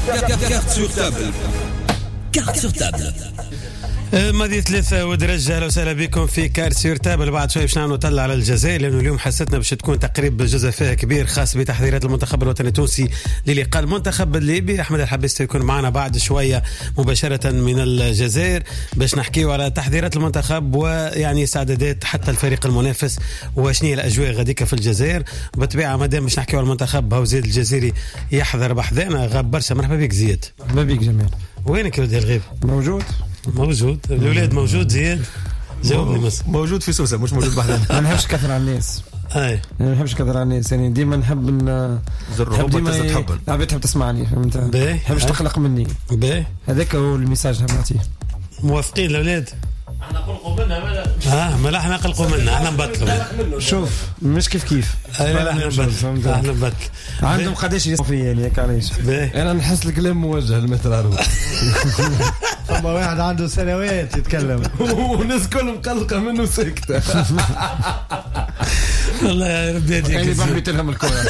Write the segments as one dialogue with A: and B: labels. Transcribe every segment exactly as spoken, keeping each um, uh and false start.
A: Carte sur table. Carte sur table.
B: ماضي ثلاثة ودرجة. أهلا وسهلا بكم في كارت سور تابل. بعد شوي باش نعملوا طلع على الجزائر، لأنه اليوم حستنا باش تكون تقريب جزء فيها كبير خاص بتحضيرات المنتخب الوطني التونسي للقاء المنتخب الليبي. أحمد الحبيستي يكون معنا بعد شوية مباشرة من الجزائر باش نحكيوا على تحضيرات المنتخب ويعني استعدادات حتى الفريق المنافس وشنية الأجواء غاديكا في الجزائر. بالطبيعة مادام باش نحكيوا على المنتخب هاو زيد الجزائري يحضر بحذانا غاب برشا. مرحبا بك زياد.
C: مرحبا بك جميل.
B: وينك يا ولدي الغيب؟
C: موجود
B: موجود. الأولاد موجود. زياد جاوبني مس.
D: موجود في سوسة مش موجود بحذانا.
C: ما نحبش كثر على الناس.
B: اي
C: ما نحبش كثر على الناس، يعني ديما نحب ن
D: نحب ديما
C: تحب العباد تحب تسمعني، فهمت؟ ما نحبش تقلق مني.
B: باهي
C: هذاك هو الميساج اللي نعطيه.
B: موافقين الاولاد؟
E: احنا نقلقوا منها مالا
B: اه ما لا احنا نقلقوا منها، احنا نبطلوا.
C: شوف مش كيف كيف.
B: لا احنا نبطل احنا نبطل.
C: عندهم قداش يصفي يعني هيك علاش؟
D: انا نحس الكلام موجه للمترارو.
C: اما واحد عنده سنوات يتكلم
D: والناس كلهم مقلقه منه ساكته.
B: والله يا ربي هديك
C: يعني بربيت لهم الكره.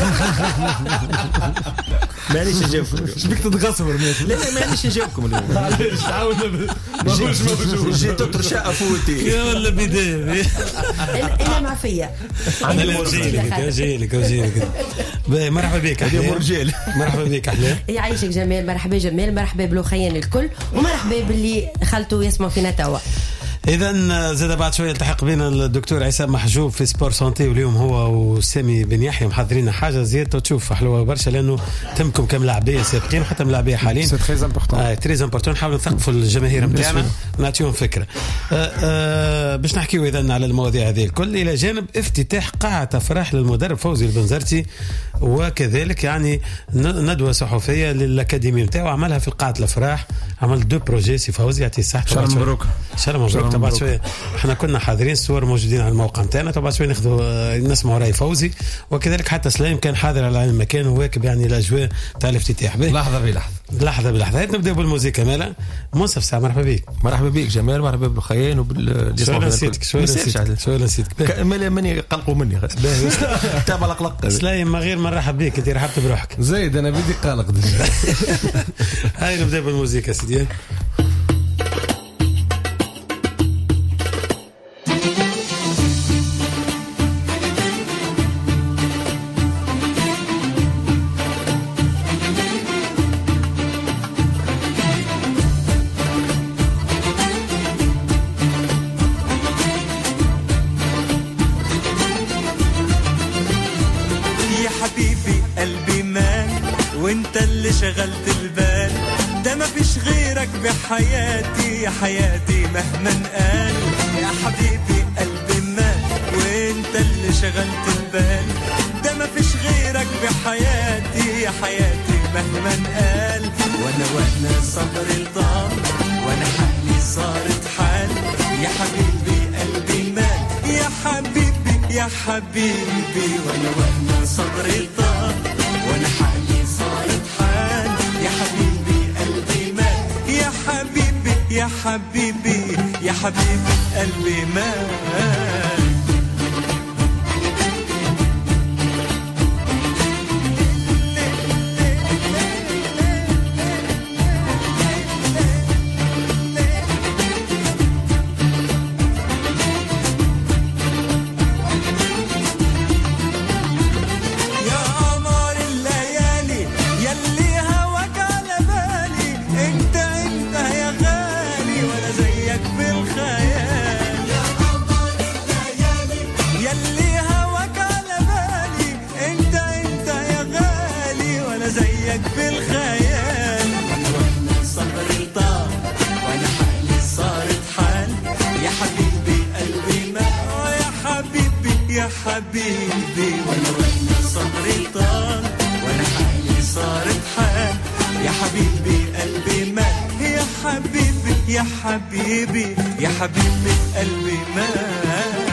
E: مانيش نجاوبكم.
D: ايش بك تتغصبر؟
E: لا لا مانيش نجاوبكم اليوم.
D: علاش تعاودنا ماهوش موجود.
E: جيت ترشا فوتي
B: يا ولا بدايه.
F: انا معفيه.
B: انا جايلك جايلك جايلك. مرحبا بك احلام.
D: مرجال.
B: مرحبا بك احلام.
F: يعيشك جمال. مرحبا جمال. مرحبا بلوخيان الكل ومرحبا باللي خلطوا يسمعوا فينا توا.
B: إذا زاد بعد شوية التحق بنا الدكتور عصام محجوب في سبور سانتي، واليوم هو وسامي بن يحيى محضرين حاجة زيادة تشوف حلوة برشا، لأنه تمكم كملاعبية سابقين وحتى ملاعبية حاليين.
C: سي تري امبورطون.
B: آه تري امبورطون. نحاولوا نثقفوا الجماهير نتاعنا ونعطيهم فكرة. آه آه باش نحكيوا إذا على المواضيع هذه الكل، إلى جانب افتتاح قاعة أفراح للمدرب فوزي البنزرتي، وكذلك يعني ندوة صحفية للأكاديمية نتاعو عملها في قاعة الأفراح. عمل دو بروجي سي فوزي يعطيه الصحة.
C: شرم مبروك.
B: شرم مبروك. طبعا شويه احنا كنا حاضرين، الصور موجودين على الموقع نتاعنا. طبعا شويه ناخذوا نسمعوا راي فوزي، وكذلك حتى سليم كان حاضر على المكان وواكب يعني الاجواء تاع الافتتاح.
D: لحظه بلحظه
B: لحظه بلحظه. هات نبداو بالموسيقى مالا. منصف ساعه. مرحبا بك.
D: مرحبا بك جمال. مرحبا بالخيان وبال
B: شو نسيتك شو نسيتك شو نسيتك
D: مالي مني قلقوا مني تابع القلق.
B: سليم ما غير مرحب بك، انت رحبت بروحك.
D: زايد انا بدي قلق.
B: هاي نبداو بالموسيقى سيدي.
G: شغلت البال ده ما فيش غيرك بحياتي يا حياتي مهما قال يا حبيبي قلبي مات وانت اللي شغلت البال ده ما فيش غيرك بحياتي يا حياتي مهما قال وانا وانا صبري طال وانا حالي صارت حال يا حبيبي قلبي مات يا حبيبي يا حبيبي وانا وانا صبري طال وانا حالي صارت حال يا حبيبي قلبي مات يا حبيبي يا حبيبي يا حبيبي قلبي مات. حبيبي وانا وانا صبري طال وانا حالي صارت حال يا حبيبي قلبي مات يا حبيبي يا حبيبي يا حبيبي قلبي مات.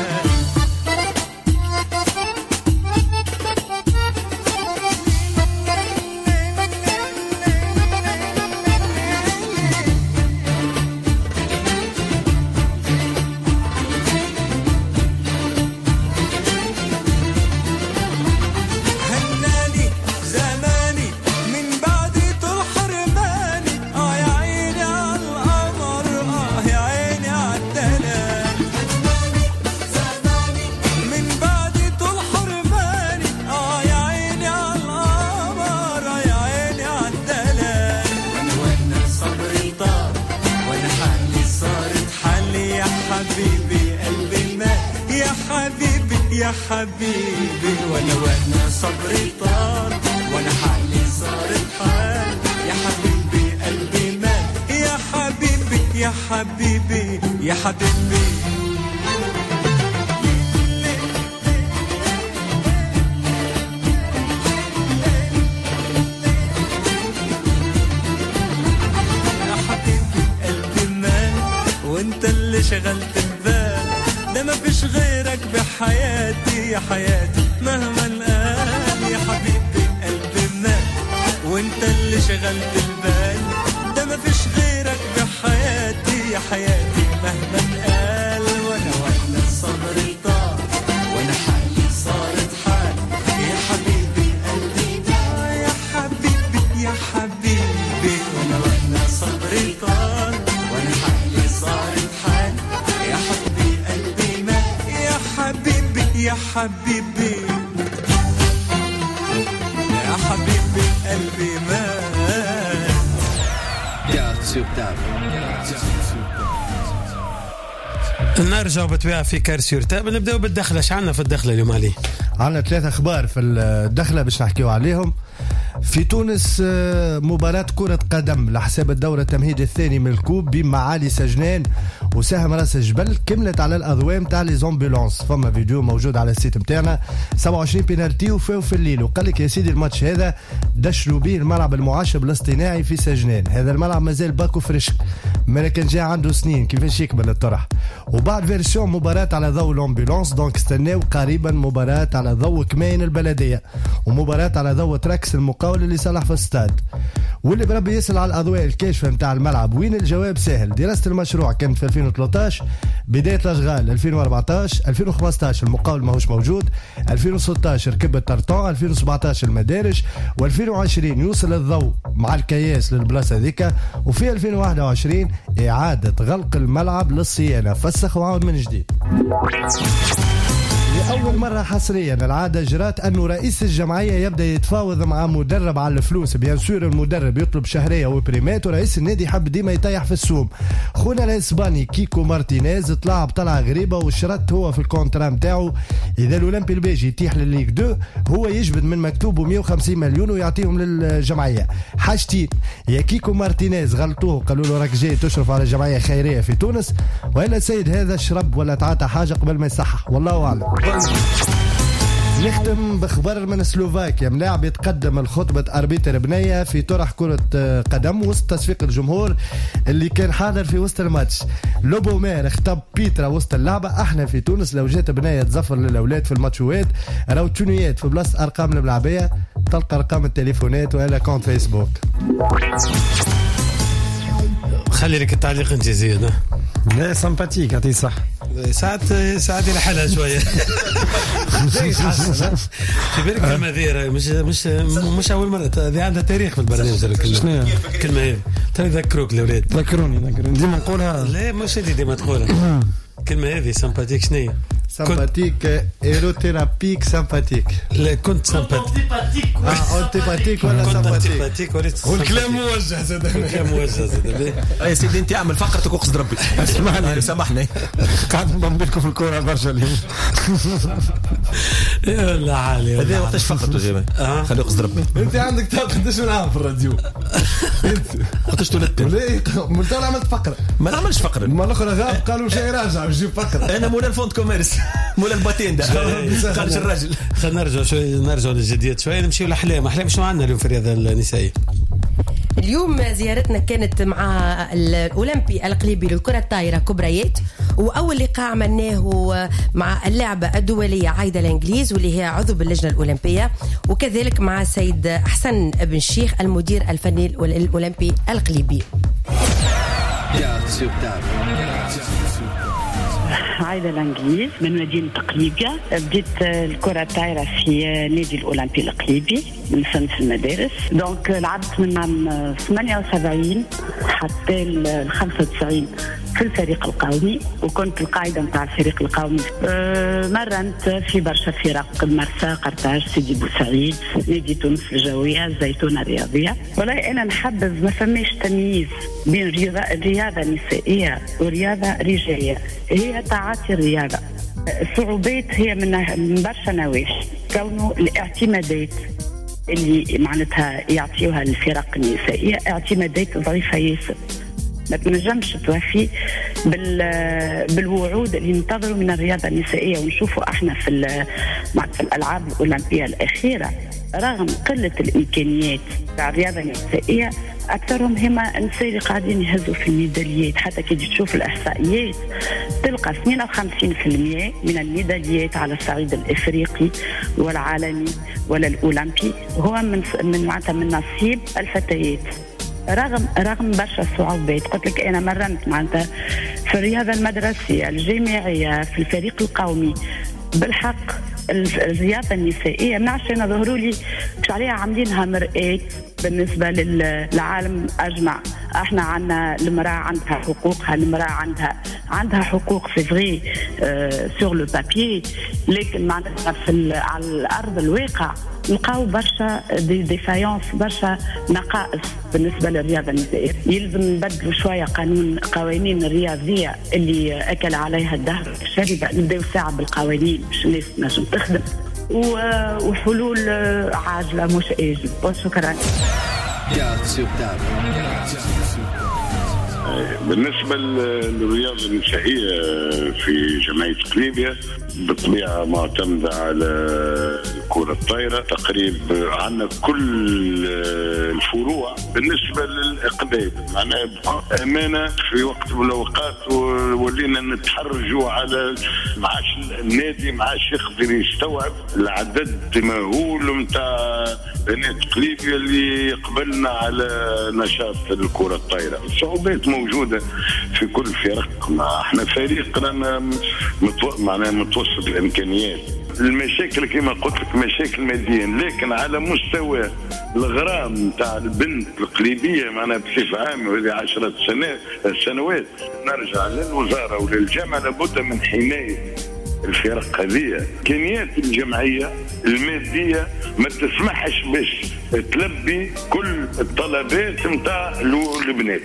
G: هناني زماني من بعد طول حرب يا حبيبي وانا وانا صبري طال وانا حالي صارت حال يا حبيبي قلبي مات يا حبيبي يا حبيبي يا حبيبي يا حبيبي قلبي مات وانت اللي شغلت البال ده ما فيش غيرك بحياتي يا حياتي مهما الآن يا حبيبي قلبي مات وانت اللي شغلت البال ده ما فيش غيرك بحياتي يا حياتي مهما الآن وانا وانا صبري طال وانا حالي صارت حال يا حبيبي قلبي مات يا حبيبي يا حبيبي وانا وانا صبري طال وانا حالي صارت حال يا حبيبي قلبي مات يا حبيبي يا حبيبي يا حبيبي قلبي مات
A: Carte sur table.
B: نرجع بطبيعة في كارسيور تاب. نبداو بالدخلة. اش عندنا في الدخلة اليوم علي؟
C: عندنا ثلاثة أخبار في الدخلة باش نحكيو عليهم. في تونس مباراة كرة قدم لحساب الدورة التمهيدي الثاني من الكوب بين معالي سجنان وسهم راس الجبل كملت على الأضواء متاع لي زومبولانس. فما فيديو موجود على السيت متاعنا سبعة وعشرين بينالتي وفاو في الليل. وقال لك يا سيدي الماتش هذا دشروا به الملعب المعشب الاصطناعي في سجنان. هذا الملعب مازال باكو فريش ما كان جاء عنده سنين كيفاش يكمل الطرح. وبعد فيرسيون مباراة على ضوء الامبولانس دونك استناو قريبا مباراة على ضوء كمين البلدية ومباراة على ضوء تراكس المقاول اللي صلح في الستاد. واللي بربي يسأل على الأضواء الكاشفة متاع الملعب وين الجواب سهل. دراسة المشروع كانت في ألفين وثلاثة عشر بداية الأشغال ألفين وأربعة عشر ألفين وخمسة عشر المقاول ماهوش موجود ألفين وستة عشر كبة ترطان ألفين وسبعة عشر المدارج وألفين وعشرين يوصل الضوء مع الكياس للبلاصة ذيك وفي ألفين وواحد وعشرين إعادة غلق الملعب للصيانة فسخ وعود من جديد. لأول مرة حصريا العادة جرات أنه رئيس الجمعية يبدأ يتفاوض مع مدرب على الفلوس. بيان سور المدرب يطلب شهرية وبريمات ورئيس النادي حب ديما يطيح في السوم. خونا الإسباني كيكو مارتينيز طلع بطلعة غريبة وشرط هو في الكونترا متاعه إذا الأولمبي الباجي يتيح للليغ دو هو يجبد من مكتوبه مئة وخمسين مليون ويعطيهم للجمعية. حاجتين يا كيكو مارتينيز غلطوه قالوا له راك جاي تشرف على جمعية خيرية في تونس وإلا السيد هذا شرب ولا تعاطى حاجة قبل ما يصحح والله أعلم. نختم بخبر من سلوفاكيا. ملاعب يتقدم الخطبة أربيتر بنية في طرح كرة قدم وسط تصفيق الجمهور اللي كان حاضر في وسط الماتش. لوبومير اختب بيترا وسط اللعبة. احنا في تونس لو جات بنية تزفر للأولاد في الماتشوات راو تونيات في بلاصة أرقام الملعبية تلقى أرقام التليفونات وإلى كونت فيسبوك.
B: خلي لك التعليق انت زيد.
C: لا سامباتيك عطيه صح.
B: ساعات ساعات الى حالها شويه. في بالك كلمه ذيره مش مش مش اول مره هذه عندها تاريخ في البرنامج. الكلمه كلمه هذه ترى يذكروك الاولاد.
C: ذكروني ذكروني ديما نقولها.
B: لا مش هذه ديما تقولها. الكلمه هذه سامباتيك شنو هي؟
C: سامباتيك ايروثيرابيك سامباتيك.
B: لا كنت سامباتيك
C: اه انتيباتيك ولا سامباتيك
B: والكلام موجه زاد. الكلام موجه زاد.
E: يا سيدي انت اعمل فقرتك وقصد ربي. اسمعني سامحني
C: قاعد نضم لكم في الكوره برشا اليوم.
B: يا الله عالي.
E: هذا وقتاش فقرته زي ما خليه قصد ربي.
C: انت عندك قداش نعرف في الراديو انت
E: وقتاش تولدت
C: ليه قلت انا عملت فقره
E: ما نعملش فقره
C: ما الاخر غاب قالوا شيء راجع وجيب فقره.
E: انا مولا الفوند كوميرس مولا الباتين ده خارج الراجل.
B: خلينا نرجع شوي نرجع للجديات شوي نمشيو لاحلام. احلام شنو عندنا اليوم في الرياضه النسائيه؟
F: اليوم زيارتنا كانت مع الأولمبي القليبي للكرة الطايرة كبريات وأول لقاء عملناه مع اللاعبة الدولية عايدة الإنجليز واللي هي عضو باللجنة الأولمبية وكذلك مع السيد حسن بن الشيخ المدير الفني الأولمبي القليبي.
H: عايدة الانجليز من مدينة قليبية. بديت الكرة الطايرة في نادي الأولمبي القليبي من سنة في المدارس. دونك لعبت من عام ثمانية وسبعين حتى ال خمسة وتسعين في الفريق القومي وكنت القائدة متاع الفريق القومي. أه مرنت في برشا فرق مرسى قرطاج سيدي بوسعيد نادي تونس الجوية الزيتونة الرياضية. والله أنا نحبذ ما فماش تمييز بين رياضة, رياضة نسائية ورياضة رجالية. هي تعاطي الرياضة الصعوبات هي من من برشا نواحي، كونه الاعتمادات اللي معناتها يعطيوها الفرق النسائيه اعتمادات ضعيفه ياسر، ما تنجمش توفي بال بالوعود اللي ننتظروا من الرياضه النسائيه. ونشوفوا احنا في الالعاب الاولمبيه الاخيره رغم قله الامكانيات تاع الرياضه النسائيه اكثرهم هما النساء اللي قاعدين يهزوا في الميداليات. حتى كي تشوف الاحصائيات تلقى اثنين وخمسين بالمئة من الميداليات على الصعيد الافريقي والعالمي ولا الاولمبي هو من من معناتها من نصيب الفتيات، رغم رغم برشا صعوبات. قلت لك انا مرنت معناتها في الرياضه المدرسيه الجامعيه في الفريق القومي. بالحق الرياضه النسائيه ما عرفتش انا ظهروا لي مش عليها عاملينها مرآة بالنسبه للعالم اجمع. احنا عندنا المراه عندها حقوقها، المراه عندها عندها حقوق في فغي سور لو بابيي، لكن معناتها في على الارض الواقع نلقاو برشا دي ديفايونس، برشا نقائص بالنسبه للرياضه النسائيه. يلزم نبدلوا شويه قانون قوانين الرياضيه اللي اكل عليها الدهر الشريبه، نبداو ساعه بالقوانين باش الناس تنجم تخدم وحلول عاجله مش اجل. وشكرا.
I: بالنسبة للرياضة النسائية في جمعية قليبية بالطبيعة معتمدة على الكرة الطايرة. تقريبا عندنا كل الفروع بالنسبة للإقدام، معناها أمانة في وقت من الأوقات ولينا نتحرجوا على معاش النادي، معاش يقدر يستوعب العدد المهول متاع بنات قليبية اللي قبلنا على نشاط الكرة الطايرة. الصعوبات موجودة في كل فرق، ما احنا فريق رانا متو... معناها متوسط الامكانيات. المشاكل كما قلت لك مشاكل ماديه، لكن على مستوى الغرام نتاع البنت القليبيه معناها بصفه عامه وهذه عشرة سنوات سنوات نرجع للوزاره وللجامعه لابد من حمايه الفرق هذه. امكانيات الجمعيه الماديه ما تسمحش باش تلبي كل الطلبات نتاع البنات.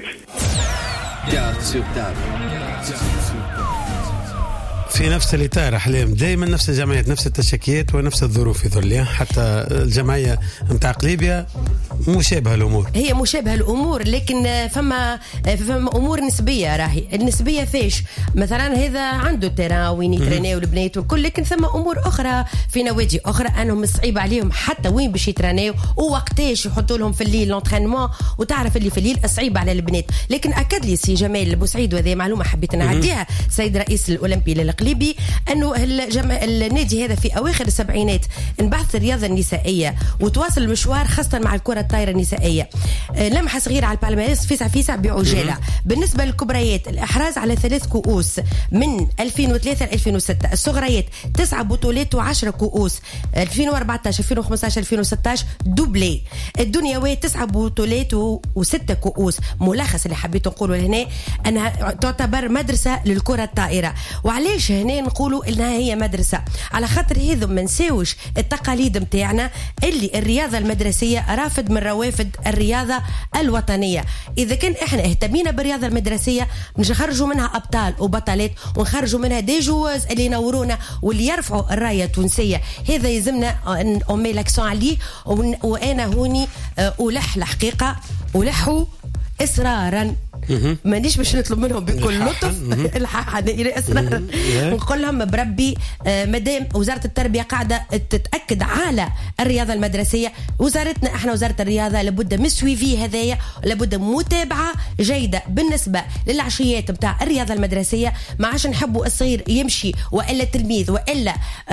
B: في نفس الإطار أحلام دائما نفس الجمعيات نفس التشكيات ونفس الظروف يظل، حتى الجمعية متاع قليبية مشابهة الأمور،
F: هي مشابهة الأمور، لكن فما فما أمور نسبية. راهي النسبية فيش مثلا هذا عنده تيران وين يترينيو البنات والكل، لكن ثم أمور أخرى في نوادي أخرى أنهم صعيب عليهم حتى وين باش يترينيو ووقتاش يحطوا لهم في الليل لونترينمون، وتعرف اللي في الليل صعيب على البنات. لكن أكد لي سي جمال بوسعيد، وهذه معلومة حبيت نعديها سيد رئيس الأولمبي للقليبي، أنه النادي هذا في أواخر السبعينات انبعث الرياضة النسائية وتواصل المشوار خاصة مع الكرة الطايرة النسائية. لمحة صغيرة على البالماريس فيسع فيسع بعجالة. بالنسبة للكبريات الإحراز على ثلاث كؤوس من ألفين وثلاثة ل ألفين وستة، الصغريات تسعة بطولات وعشرة كؤوس، ألفين وأربعتاشر ألفين وخمسطاشر ألفين وستاشر دوبلي، الدنيوية تسعة بطولات وستة كؤوس. ملخص اللي حبيت نقوله هنا أنها تعتبر مدرسة للكرة الطائرة. وعليش هنا نقولوا إنها هي مدرسة؟ على خاطر هذا ما نساوش التقاليد متاعنا اللي الرياضة المدرسية رافد من روافد الرياضة الوطنية. إذا كان إحنا اهتمينا بالرياضة المدرسية نخرجوا منها أبطال وبطلات، ونخرجوا منها دي جواز اللي ينورونا واللي يرفعوا الراية التونسية. هذا يلزمنا أمي لاكسون عليه. وأنا هوني ألح الحقيقة ألحوا إصرارا، مانيش باش نطلب منهم بكل لطف الحق الى اسرار، نقول لهم بربي مادام وزاره التربيه قاعده تتاكد على الرياضه المدرسيه، وزارتنا احنا وزاره الرياضه لابد من سويفي هذايا، لابد متابعه جيده بالنسبه للعشيات بتاع الرياضه المدرسيه. ما عادش نحبوا الصغير يمشي والا التلميذ والا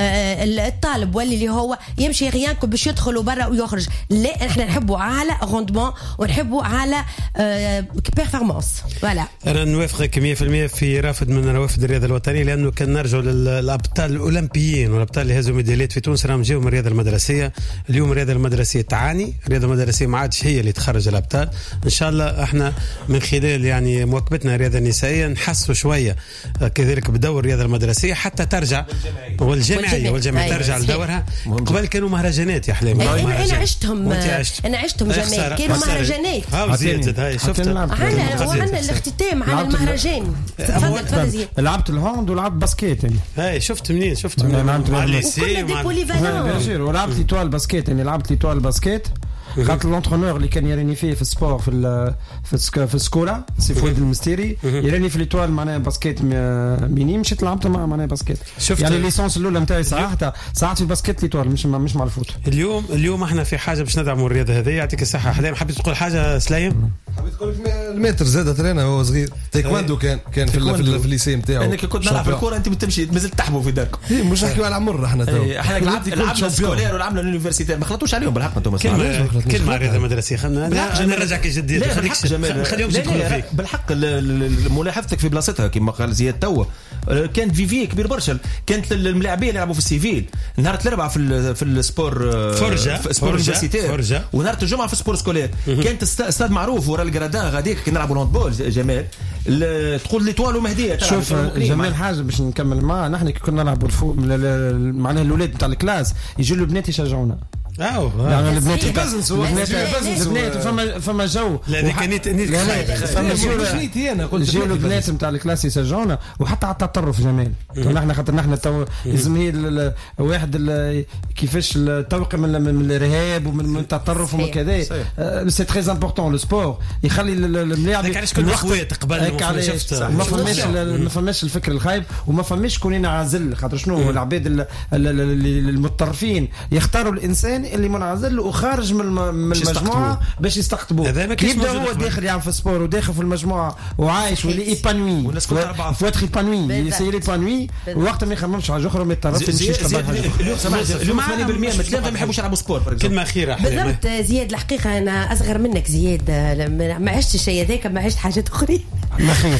F: الطالب ولا اللي هو يمشي غيانكم باش يدخل برا ويخرج، لا احنا نحبوا على روندمون ونحبوا على بيرفورمانس. فوالا
B: انا نوافقك مية بالمية في رافد من روافد الرياضه الوطنيه، لانه كان نرجعوا للابطال الاولمبيين والابطال اللي هزوا ميداليات في تونس راهم جاوا من الرياضه المدرسيه. اليوم الرياضه المدرسيه تعاني، الرياضه المدرسيه ما عادش هي اللي تخرج الابطال. ان شاء الله احنا من خلال يعني مواكبتنا الرياضه النسائيه نحسوا شويه كذلك بدور الرياضه المدرسيه حتى ترجع والجمعيه والجمعيه ترجع لدورها. قبل كانوا مهرجانات يا حليم،
F: انا عشتهم انا عشتهم جمال، كانوا مهرجانات.
B: ها زيد هاي شفت
F: وعندنا الاختتام على المهرجان. تفضل تفضل زياد.
J: لعبت الهاند ولعبت باسكيت يعني.
B: هاي شفت منين شفت منين
F: وكنا دي بوليفالون.
J: ولعبت ليتوال باسكيت يعني لعبت ليتوال باسكيت. خاطر لونترونور اللي كان يراني فيه في السبور في ال في السك في السكولا سي فؤاد المستيري يراني في ليتوال معناها باسكيت ميني مشيت لعبت مع معناها باسكيت يعني الليسونس الاولى نتاعي صراحه ساعات في باسكيت ليتوال مش مش مع الفوت.
B: اليوم اليوم احنا في حاجه باش ندعموا الرياضه هذه. يعطيك الصحه. حليم حبيت تقول حاجه سليم؟
C: حبيت تقول لك المتر زاد ترينا وهو صغير تايكواندو كان كان في في الليسي نتاعو.
E: انك كنت نلعب الكره انت بتمشي مازلت تحبوا في داركم.
C: مش نحكيو على عمر احنا تو
E: احنا لعبنا السكولير ولعبنا اليونيفرسيتي ما خلطوش عليهم بالحق انتم.
B: كلمه رياضه مدرسيه خلينا نرجعك جديد خليكش خليهم يدخلوا فيك.
E: بالحق ملاحظتك في بلاصتها كما قال زياد توا كان فيفي كبير برشا. كانت الملاعبيه اللي يلعبوا في السيفيل نهار الاربعاء في في السبور
B: فرجه
E: سبور يونيفرسيتي ونهار الجمعه في السبور سكولير. كانت استاد معروف ورا الجرادان غاديك كي نلعبوا لوند بول جمال تقول ليتوال ومهديه.
J: شوف جمال حاجه باش نكمل معاه نحن كي كنا نلعبوا معناها الاولاد نتاع الكلاس يجوا البنات يشجعونا.
B: اه
J: يعني البنات البنات فما فما جو
B: لا كانت
J: فما جو جاوا البنات نتاع الكلاس يسجعونا وحتى على التطرف جمال. نحن خاطر نحن تو لازم هي واحد كيفاش التوقي من الارهاب ومن التطرف ومن كذا. سي تري امبورطون لو سبور يخلي الملاعب
B: الوقت قبل
J: ما فماش ما فماش الفكر الخايب وما فماش كونين عازل. خاطر شنو العباد المتطرفين يختاروا الانسان اللي منعزل وخارج من المجموعه باش يستقطبوه. يبدا هو داخل يعمل في السبور وداخل في المجموعه وعايش واللي ايبانوي والناس كلها فوتر ايبانوي يسير ايبانوي وقت ما يخممش حاجه اخرى ما يتطرفش يمشي قبل حاجه.
E: اليوم ثمانين بالمئة من الثلاثه ما يحبوش يلعبوا سبور.
B: كلمه اخيره
F: بالضبط زياد. الحقيقه انا اصغر منك زياد ما عشت الشيء هذاك ما عشت حاجات اخرى.
J: ما خير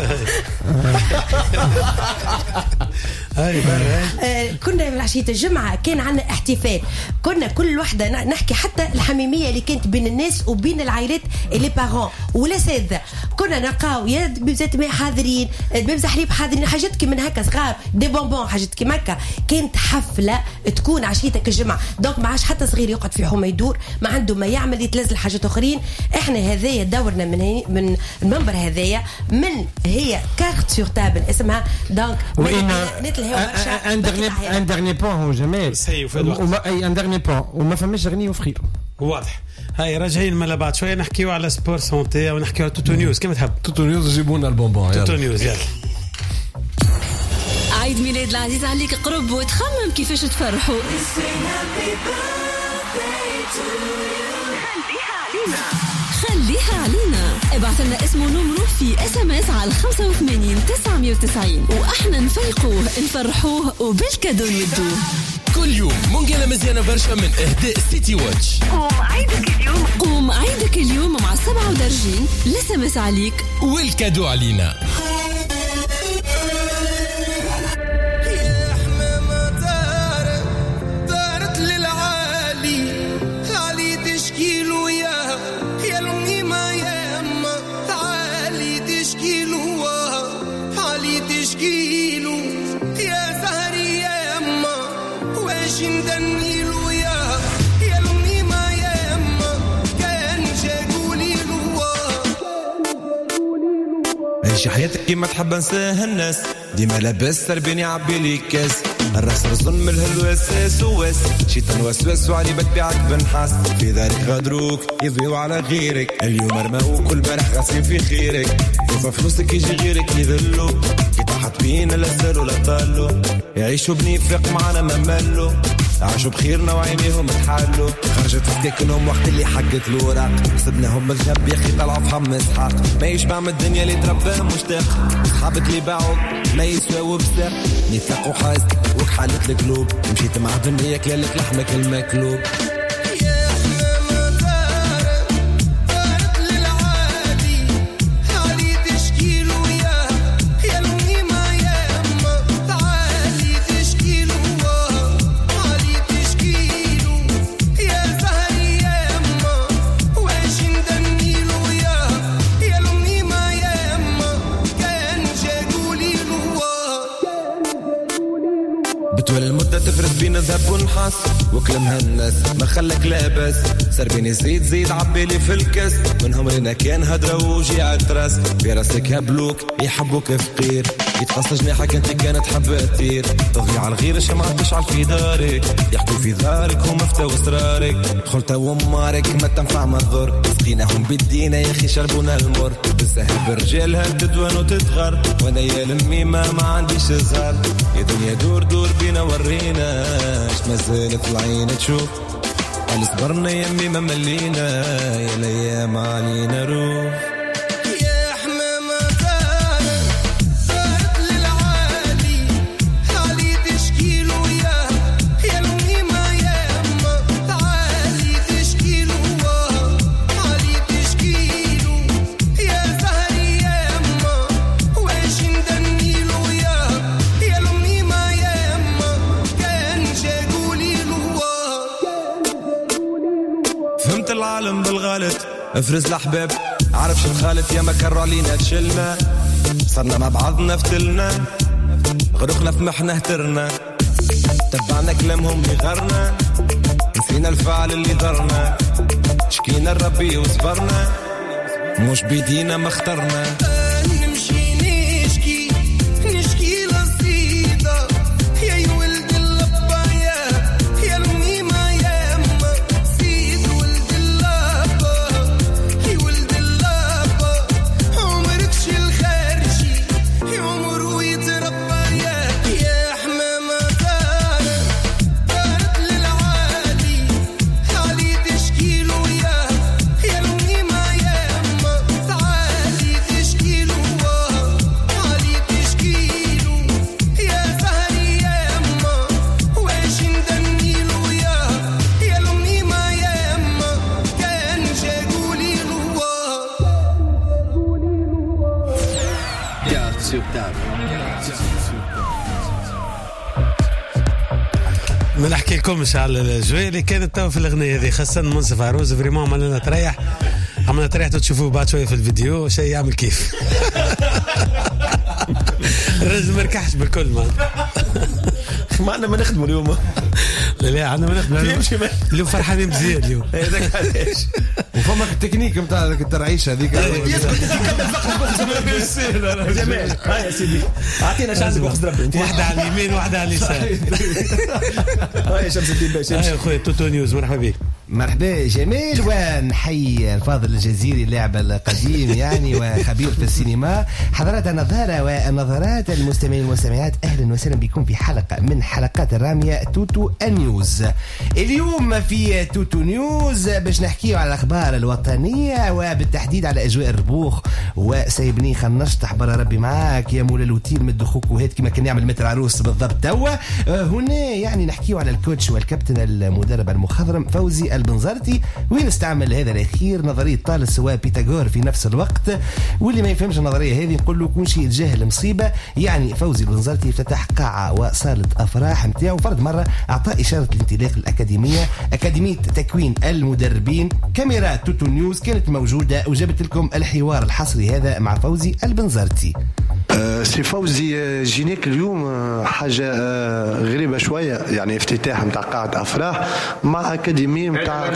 F: هاي كنا في عشيه الجمعه كان عندنا احتفال. كنا كل وحده نحكي حتى الحميميه اللي كانت بين الناس وبين العائلات اللي بارون والاساتذه. كنا نلقاو يا بزات ما حاضرين بمزح حليب حاضرين حاجات كي من هكا صغار دي بونبون حاجات كي هكا. كانت حفله تكون عشيتك الجمعه دونك ما عادش حتى صغير يقعد في حومه يدور ما عنده ما يعمل يتلازل حاجات اخرين. احنا هذايا دورنا من من المنبر هذايا من هي كارت سور تابل اسمها دونك
J: ان ديرني ان ديرني بوين هو جمال اي ان ديرني بوين وما فماش غني وفخير
B: واضح. هاي راجعين مالا بعد شويه نحكيو على سبور سونتي ونحكيو على توتو نيوز كما تحب.
C: توتو نيوز جيبوا لنا البونبون
B: توتو نيوز يلا.
K: عيد ميلاد العزيز عليك قرب وتخمم كيفاش تفرحوا. خليها علينا. ابعث لنا اسم ونمره في اس ام اس على خمسة وثمانين تسعمية وتسعين واحنا نفيقوه نفرحوه وبالكادو ندوه.
A: كل يوم منقلة مزيانة برشا من اهداء سيتي واتش.
K: قوم عيدك اليوم قوم عيدك اليوم مع سبعة ودرجين الاس ام اس عليك
A: والكادو علينا.
L: عيش حياتك كيما تحب نساها الناس ديما لاباس تربيني عبي لي كاس الراس رزن من الهلوساس وواس شيطان وسواس وعلي بتبيعك بنحاس في ذلك غدروك يضيعوا على غيرك اليوم رماوك والبارح غاسين في خيرك كيف فلوسك يجي غيرك يذلوا كي طاحت بينا لا سالوا لا طالوا يعيشوا بنفاق معنا ما مالوا عاشوا بخيرنا وعينيهم تحالوا خرجت تاكلهم وقت اللي حقت الوراق سبناهم بالجنب يا اخي طلعوا فهم اسحاق ما يشبع من الدنيا اللي ترباه مشتاق صحابك اللي باعوك ما يسواو بساق نفاق وحاسد وكحالت القلوب مشيت مع بنية كلالك لحمك المكلوب تفرز بينا ذهب ونحس وكلمها الناس ما خلك لاباس سربيني زيد زيد عبيلي في الكاس منهم لنا كان هدرة وجيع التراس في راسك هبلوك يحبوك فقير يتقص جناحك انت كانت حبة تطير تضيع على الغير شمعة تشعل في دارك يحكوا في دارك هم افتوا اسرارك خلطة ومارك ما تنفع ما تضر سقيناهم بالدينا يا اخي شربونا المر بالسهل برجالها تدوان وتتغر وانا يا لميمة ما عنديش زهر يا دنيا دور دور بينا ورينا اش مازالت العين تشوف على صبرنا يا ميمة ملينا يا الايام علينا روح العالم بالغلط افرز الأحباب عارفش الخالف يا ما كروا علينا تشلنا صرنا مع بعضنا فتلنا غرقنا في محنة اهترنا تبعنا كلامهم اللي غرنا نسينا الفعل اللي ضرنا شكينا الربي وصبرنا مش بيدينا ما اخترنا
B: ما نحكي لكمش على الجوية اللي كانت تو في الأغنية هذه خاصة منصف عروس فريمون عملنا تريح عملنا تريح تشوفوه بعد شوية في الفيديو شيء يعمل كيف الرجل ما ركحش بالكل ما
E: معنا ما نخدمه اليوم
B: لا لا عندنا ما نخدمه اليوم فرحانين بزيادة اليوم
E: هذاك علاش
C: وفما التكنيك نتاع الترعيش هذيك
E: جمال هاي يا سيدي اعطينا شانس بوخذ ربي
B: واحدة على اليمين واحدة على اليسار
E: هاي شمس الدين باشا
B: هاي اخويا توتو نيوز مرحبا بك
C: مرحبا جميل ونحيي الفاضل الجزيري اللاعب القديم يعني وخبير في السينما حضرات النظارة والنظرات المستمعين والمستمعات أهلا وسهلا بكم في حلقة من حلقات الرامية توتو نيوز. اليوم في توتو نيوز باش نحكيه على الأخبار الوطنية وبالتحديد على أجواء الربوخ وسايبني خلنا نشطح برا ربي معاك يا مولا الوتيل مد خوك وهات كما كان يعمل متر عروس بالضبط توا. هنا يعني نحكيه على الكوتش والكابتن المدرب المخضرم فوزي البنزرتي وين استعمل هذا الأخير نظرية طالس وبيتاغور في نفس الوقت. واللي ما يفهمش النظرية هذه نقول له كون شيء الجهل مصيبة. يعني فوزي البنزرتي افتتح قاعة وصالة أفراح متاعو فرد مرة أعطى إشارة الانطلاق الأكاديمية أكاديمية تكوين المدربين. كاميرا توتو نيوز كانت موجودة وجابت لكم الحوار الحصري هذا مع فوزي البنزرتي.
M: سي فوزي جينيك اليوم حاجة غريبة شوية يعني افتتاح متاع قاعة أفراح مع أكاديمية متاع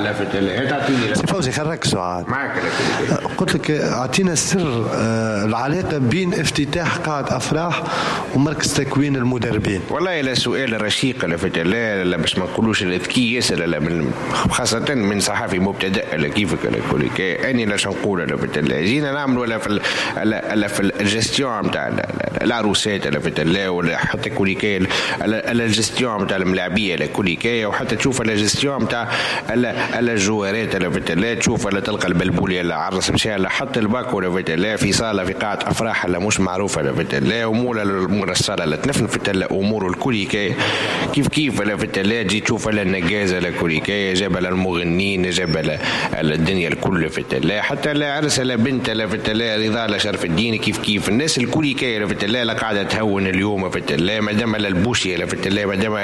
M: سي فوزي خليك سؤال معك قلت لك أعطينا السر العلاقة بين افتتاح قاعة أفراح ومركز تكوين المدربين.
N: والله لا سؤال رشيق لفت لا لا باش ما نقولوش الذكي يسأل لا من خاصة من صحفي مبتدئ لا كيفك لا كوليك أني لا شنقول لفت لا جينا نعمل ولا في لا في الجستيون متاع العروسات لفت لا ولا حتى كوليكي الجستيون متاع الملاعبية لا كوليكي وحتى تشوف الجستيون متاع الجوارات لفت لا تشوف لا تلقى البلبولية لا عرس مشى لا حط الباكو لفت لا في صالة في قاعة أفراح لا مش معروفة لفت لا ومولا الأمور الصالة لا تنفنفت الأمور الكوليكي كيف كيف لفت لا تجي تشوف النجازة لا كوليكي جاب المغنين جاب الدنيا الكل لفت لا حتى لا عرس لا بنت لفت لا رضا لا شرف الدين كيف كيف الناس الكل كي لفت الله لا قاعده تهون اليوم لفت الله ما دام البوشيه لفت الله ما دام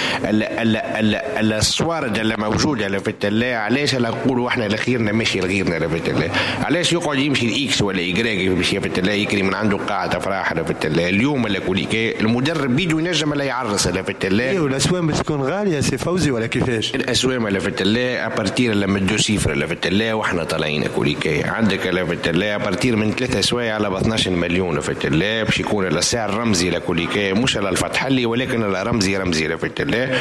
N: الصوارد اللي موجوده لفت الله علاش لا نقولوا احنا لخيرنا ماشي لغيرنا لفت الله علاش يقعد يمشي الاكس ولا يقراقي باش لفت الله يكري من عنده قاعده افراح لفت الله اليوم ولا كل كي المدرب بيدو ينجم لا يعرس لفت الله
M: ايه والاسوام بتكون غاليه سي فوزي ولا كيفاش
N: الاسوام لفت الله ابارتير لما دو صفر لفت الله واحنا طالعين كل كي عندك لفت الله ابارتير من ثلاثة سوايع على اثناش مليون لفت الله باش يكون السعر رمزي لكل كي مش على الفتح لي ولكن رمزي رمزي لفت الله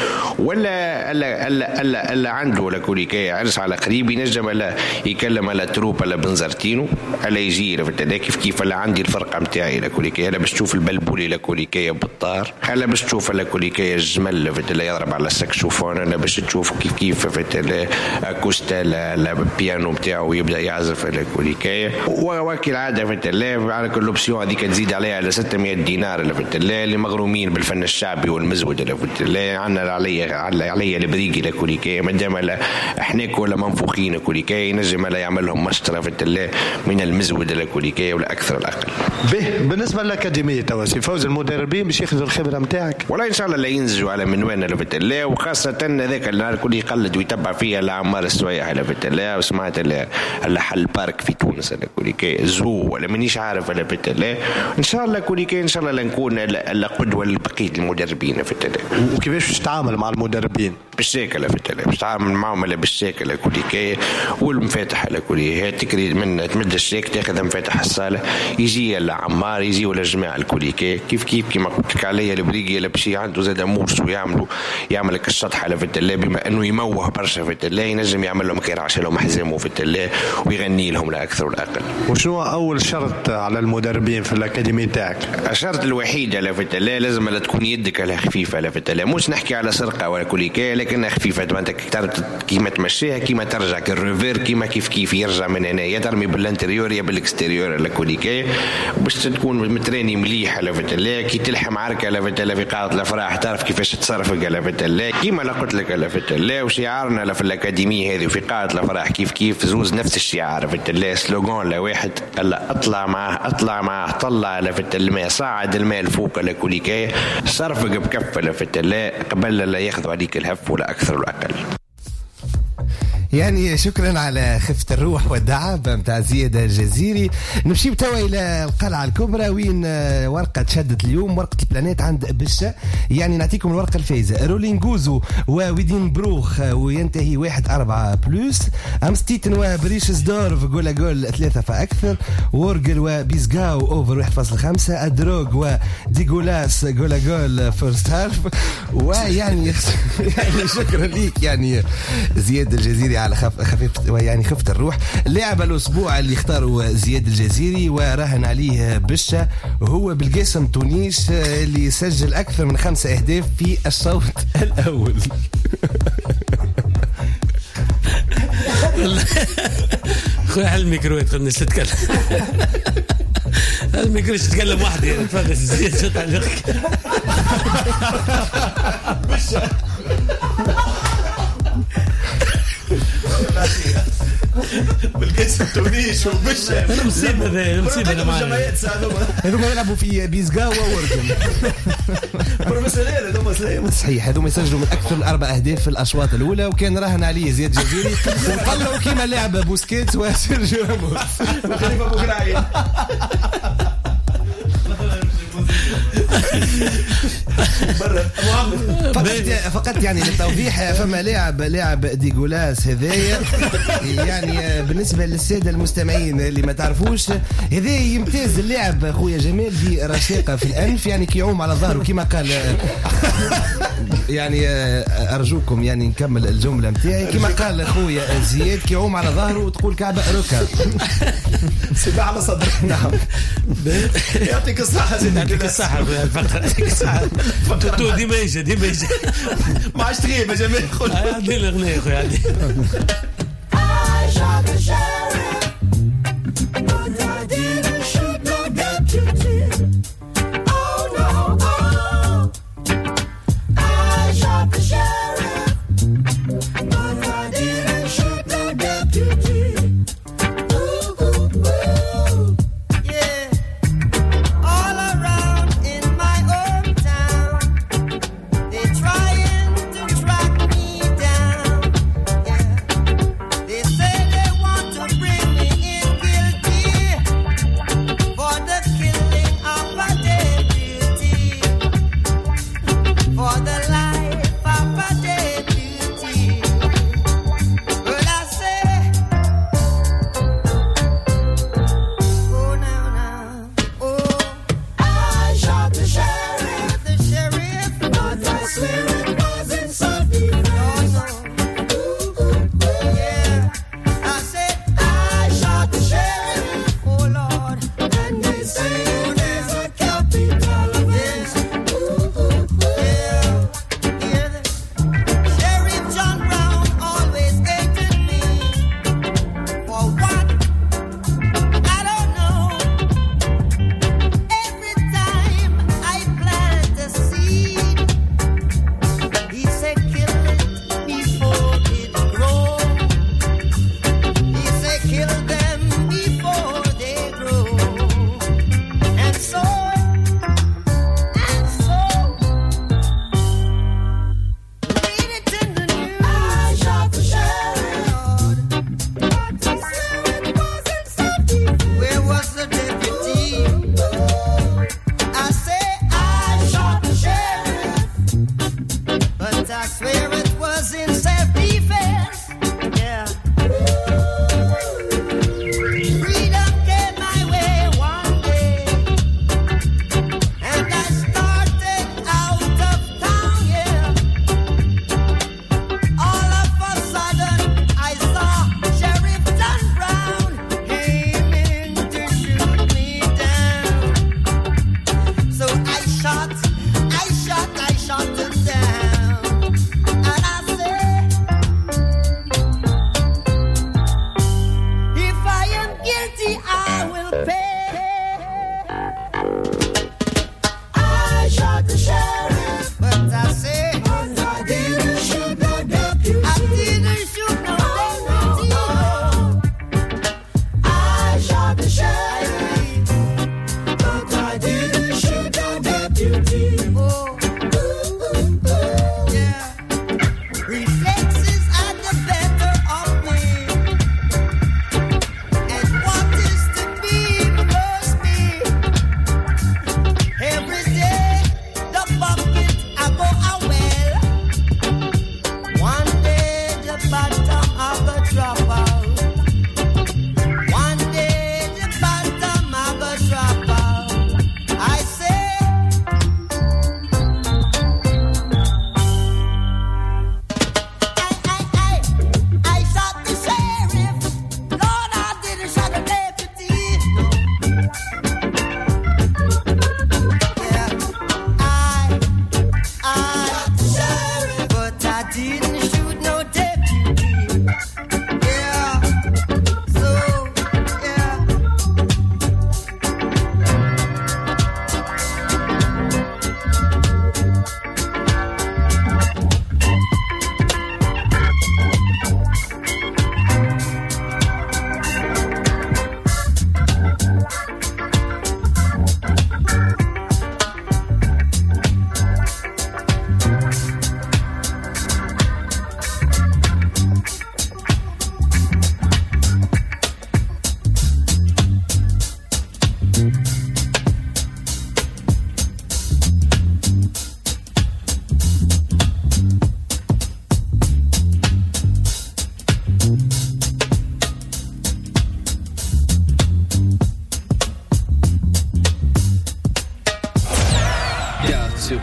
N: ولا الا الا الا, ألا عنده لكل كي عرس على قريب ينجم لا يكلم على تروب على بنزرتينو على يجي لفت الله كيف كيف الا عندي الفرقه نتاعي لكل كي انا باش تشوف البلبولي لكل كي بالطار انا باش تشوف لكل كي الجمل لفت الله يضرب على السكسوفون انا باش تشوف كيف كيف لفت الله اكوستا لا بيانو نتاعو يبدا يعزف لكل كي وكل عاده لفت الله على كل اوبسيون هذيك تزيد عليها على ستمائة دينار لفت الله اللي مغرومين بالفن الشعبي والمزود لفت الله عندنا عليا عليا البريقي لكل كي ما دام احنا كل منفوخين كل كي نجم لا يعمل لهم مشترى لفت الله من المزود لكل كي ولا اكثر الاقل.
M: به بالنسبه للاكاديميه تواسي فوز المدربين باش ياخذوا الخبره نتاعك
N: والله ان شاء الله لا ينزجوا على منوان لفت الله وخاصه هذاك النهار الكل يقلد ويتبع فيها لعمار السويع لفت الله وسمعت الحل بارك في تونس لكل كي زو ولا مانيش عارف لفت الله ان شاء الله كل كي ان شاء الله لنكون القدوه لبقيه المدربين لفت الله.
M: وكيفاش باش تتعامل مع المدربين؟
N: بالشكل لفت الله باش تتعامل معهم بالشكل لكل كي والمفاتح لكل هي تكري من تمد الشيك تاخذ مفاتح الصاله يجي العمار يجي ولا جماعه الكل كي كيف كيف كيما قلت لك عليا البريقي لا باش عنده زاد مورس ويعملوا يعمل لك الشطحه لفت الله بما انه يموه برشا في الله ينجم يعمل لهم كراعه لهم حزامه في الله ويغني لهم لا اكثر ولا اقل.
M: وشنو اول شرط على المدربين في الاكاديميه تاعك؟
N: الشرط الوحيد لفت الله لازم لا تكون يدك على خفيفه لفت الله مش نحكي على سرقه ولا كل كي لكنها خفيفه انت كيما تمشيها كيما ترجع كالريفير كيما كيف كيف يرجع من هنا يا ترمي بالانتريور يا بالاكستيريور لكل كي باش تكون متريني مليحه لفت الله كي تلحم عركه لفت الله في قاعه الافراح تعرف كيفاش تصرف لفت الله كيما لا قلت لك لفت الله وشعارنا في الاكاديميه هذه في قاعه الافراح كيف كيف زوز نفس الشعار لفت الله سلوغان لواحد الا اطلع معاه اطلع معاه طلع لفت الماء صعد الماء لفوق لكل كي صرفق بكفه لفت الله قبل لا ياخذوا عليك الهف ولا اكثر ولا اقل.
O: يعني شكرا على خفة الروح والدعم متاع زياد الجزيري. نمشي توا الى القلعه الكبرى وين ورقه تشدت اليوم ورقه البلانيت عند بشة. يعني نعطيكم الورقه الفايزه رولينغوزو وويدين بروخ وينتهي واحد أربعة بلوس امستيتن وبريشس دورف جولا جول ثلاثة فاكثر وورجل وبيزغاو اوفر واحد فاصلة خمسة ادروغ وديغولاس جولا جول فيرست هاف. ويعني يعني شكرا ليك يعني زياد الجزيري على خف خفيف يعني خفت الروح. لاعب الاسبوع اللي اختاروا زياد الجزيري وراهن عليه بشة هو بالقاسم تونيش اللي سجل اكثر من خمسة اهداف في الشوط الاول.
B: خويا على الميكرو يدخل نتكلم الميكرو تتكلم واحد يعني تفضل زياد شو تعليق بشة
E: بالقسم تونيش وبشة
B: انا مصيبه هذا مصيبه انا معايا
O: هذوما يلعبوا في بيزغاو وورجن
E: بروفيسيونيل هذوما سلام
O: صحيح هذوما يسجلوا من اكثر من اربع اهداف في الاشواط الاولى وكان راهن عليه زياد جزيري وقلوا كيما لاعب بوسكيت وسيرجيو راموس
E: وخليفه بوغراي
O: فقط فقط يعني للتوضيح فما لاعب لاعب ديغولاس هذايا يعني بالنسبه للساده المستمعين اللي ما تعرفوش هذا يمتاز اللاعب خويا جمال برشاقه في الانف يعني كيعوم على ظهره كما قال يعني ارجوكم يعني نكمل الجمله نتاعي كما قال خويا زياد كيعوم على ظهره وتقول كعبه ركب
E: سباع على صدر.
O: نعم
E: يعطيك الصحه زيد
B: يعطيك الصحه يعطيك الصحه تو ديما يجي ديما يجي
E: ما عادش تغيب يا جمال خذ
B: عندي الاغنيه خويا عندي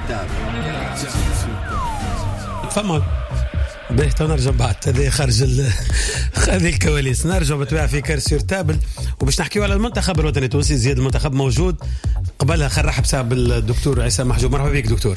B: فما باهي تو نرجع بعد هذه خارج هذه الكواليس نرجع بتباع في كارسير تابل وباش نحكيو على المنتخب الوطني التونسي. زياد المنتخب موجود قبلها خل نرحب ساعه بالدكتور عصام محجوب. مرحبا بك دكتور.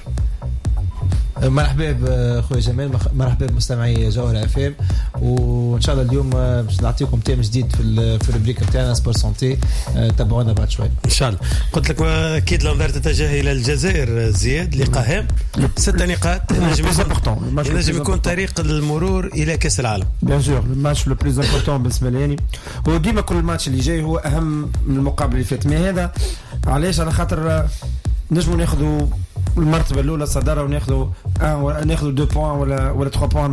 J: مرحبا بخويا جمال، مرحبا بمستمعي جوهر اف ام، وان شاء الله اليوم باش نعطيكم تيم جديد في في الروبريك نتاعنا سبور سونتي، تابعونا بعد شوي
B: ان شاء الله. قلت لك اكيد الانظار تتجه الى الجزائر. زياد لقاء هام ست نقاط ينجم يكون ينجم يكون طريق المرور الى كاس العالم.
J: بيان سور الماتش لو بليز امبورطون بالنسبه لي، هو ديما كل ماتش اللي جاي هو اهم من المقابله اللي فات. ما هذا علاش؟ على خاطر نجموا ناخذوا المرتبه الاولى الصداره وناخذوا ان ناخذوا دو بوان ولا ولا ثلاثة بوان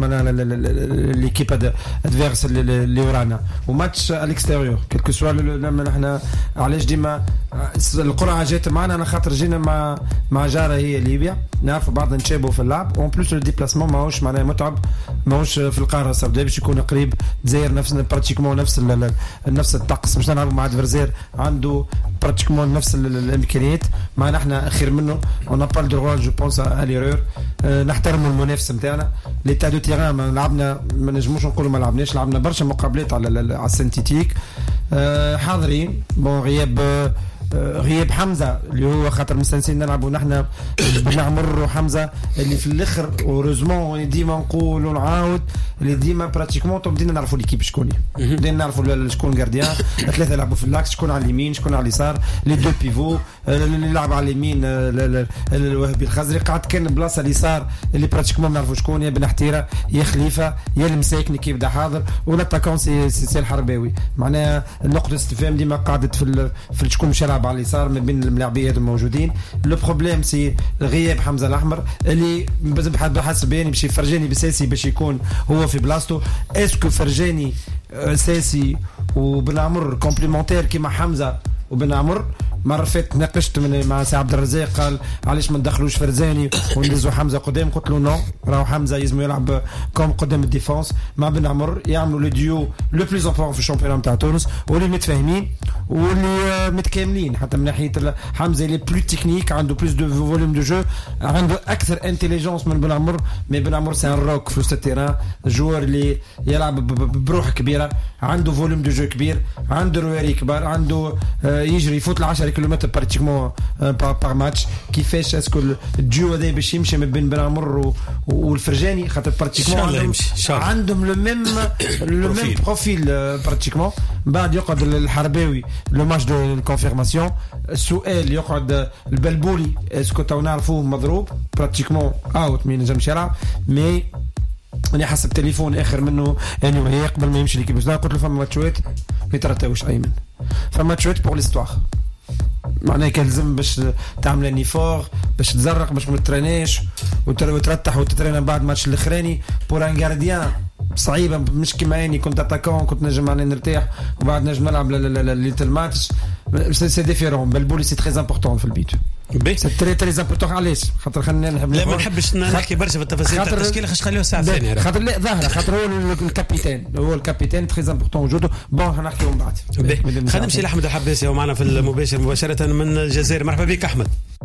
J: من ليكيب ادفيرس اللي ورانا، وماتش الاكستيريور كيلكو سوا. لما احنا علاش ديما القرعه جات معنا على خاطر جينا مع مع جاره هي ليبيا، نعرفوا بعض نتشابهوا في اللعب، اون بلوس الديبلاسمون ماهوش معناها متعب، ماهوش في القاره السوداء باش يكون قريب. دزاير نفس براتيكمون نفس نفس الطقس، مش نلعبوا مع ادفرزير عنده براتيكمون نفس الامكانيات، معنا احنا خير منه. اون با دروا جو بونس ا ليرور، نحترموا المنافس نتاعنا. لي تا دو تيران ما لعبنا، ما نجموش نقولوا ما لعبناش، لعبنا برشا مقابلات على على السنتيتيك حاضرين. بون غياب غياب حمزه اللي هو خاطر مستنسين نلعبوا نحن بنعمر وحمزه اللي في الاخر ورزمون ديما نقول ونعاود اللي ديما براتيكمون بدينا نعرفوا ليكيب شكون هي، بدينا نعرفوا شكون غارديان، ثلاثه يلعبوا في اللاكس، شكون على اليمين شكون على اليسار، لي دو بيفو اللي يلعب على اليمين الوهبي الخزري قعد كان بلاصه اليسار اللي براتيكمون نعرفوا شكون، يا بن حتيره يا خليفه يا المساكني كي بدا حاضر، ولا تاكون سي سي الحرباوي. معناها النقطه استفهام ديما قعدت في في شكون مش يلعب على اليسار من بين الملاعبيات الموجودين. لو بروبليم سي غياب حمزه الاحمر اللي بحسب يعني باش فرجاني بساسي باش يكون هو في بلاصتو. اسكو فرجاني ساسي وبن عمر كومبليمونتير كيما حمزه وبن عمر؟ مرة فاتت ناقشت من مع سي عبد الرزاق قال علاش ما ندخلوش فرزاني وندزوا حمزه قدام، قلت له نو، راهو حمزه يلزم يلعب كوم قدام الديفونس مع بن عمر، يعملوا لو ديو لو بليز امبورطون في الشامبيون نتاع تونس، واللي متفاهمين واللي متكاملين. حتى من ناحيه حمزه اللي بلو تكنيك، عنده بلوس دو فوليوم دو جو، عنده اكثر انتيليجنس من بن عمر. مي بن عمر سان روك في وسط التيران، جوار اللي يلعب بروح كبيره، عنده فوليوم دو جو كبير، عنده رواري كبار، عنده يجري يفوت ل عشرة كيلومتر براتيكمون بار ماتش. كيفاش اسكو الديو هذا باش يمشي ما بين بن عمر والفرجاني؟ خاطر براتيكمون عندهم عندهم لو ميم لو ميم بروفيل براتيكمون. بعد يقعد الحرباوي لو ماتش دو الكونفيرماسيون، السؤال يقعد البلبولي اسكو تو نعرفوه مضروب براتيكمون اوت ما ينجمش يلعب. مي انا حسب تليفون اخر منه يعني وهي قبل ما يمشي ليكيب قلت له فما ماتشوات ما يترتاوش ايمن، فما ماتشوات بور ليستوار. معناها كان لازم باش تعمل انيفور باش تزرق باش ما تترينيش وترتح وتترينا بعد ماتش الاخراني. بور ان غارديان صعيبه، مش كيما اني كنت اتاكون كنت نجم معناها نرتاح وبعد نجم نلعب ليله الماتش. سي ديفيرون. بلبولي سي تري امبورطون في البيت، سي تري تري امبورطون. علاش؟ خاطر خلينا نحب
B: لا ما نحبش نحكي برشا في التفاصيل تاع التشكيله، خاش خليوه الساعه الثانيه.
J: خاطر لا ظاهره خاطر هو الكابيتان، هو الكابيتان تري امبورطون وجوده. بون خلينا من بعد.
B: خلينا نمشي لاحمد الحباسي هو معنا في المباشر مباشره من الجزائر. مرحبا بك احمد.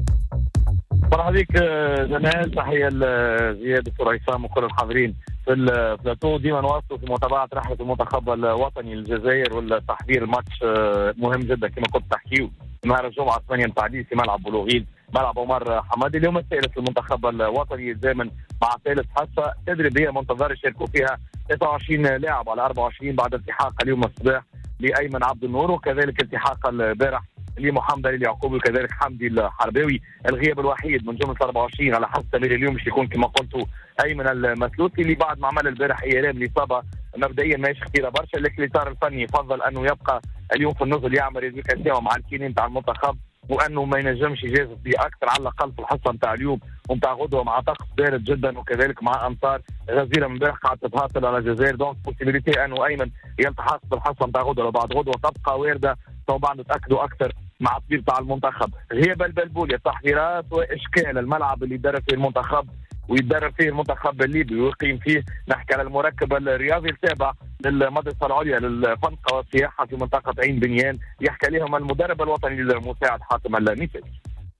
P: مرحبا بك جمال، تحيه لزياد وعصام وكل الحاضرين في البلاتو. ديما نواصلوا في متابعه رحله المنتخب الوطني للجزائر والتحضير الماتش مهم جدا كما كنت تحكيو نهار الجمعه ثمانية تعديل في ملعب بلوغيل، ملعب عمر حمادي. اليوم الثالث المنتخب الوطني يتزامن مع ثالث حصه تدريبيه منتظر يشاركوا فيها ثلاثة وعشرين لاعب على أربعة وعشرين بعد التحاق اليوم الصباح لايمن عبد النور، وكذلك التحاق البارح لمحمد علي اليعقوبي وكذلك حمدي الحرباوي. الغياب الوحيد من جمله أربعة وعشرين على حسب تمرير اليوم مش يكون كما قلتوا ايمن المسلوسي اللي بعد ما عمل البارح ايام الاصابه مبدئيا ماهيش خطيره برشا، لكن الاطار الفني يفضل انه يبقى اليوم في النزل يعمل ريزيكاسيون مع الكينين نتاع المنتخب، وانه ما ينجمش يجازف باكثر على الاقل في الحصه نتاع اليوم ونتاع غدوه مع طقس بارد جدا وكذلك مع امطار غزيره من امبارح قاعده تتهاطل على الجزائر. دونك بوسيبيليتي انه ايمن يلتحق بالحصه نتاع غدوه وبعد غدوه تبقى وارده. طبعا نتاكدوا اكثر مع الطبيب تاع المنتخب. غياب البلبولي التحضيرات واشكال الملعب اللي يدرب فيه المنتخب ويتدرب فيه المنتخب الليبي ويقيم فيه. نحكي على المركب الرياضي التابع للمدرسه العليا للفنقه والسياحه في منطقه عين بنيان، يحكي لهم المدرب الوطني المساعد حاتم الميساوي.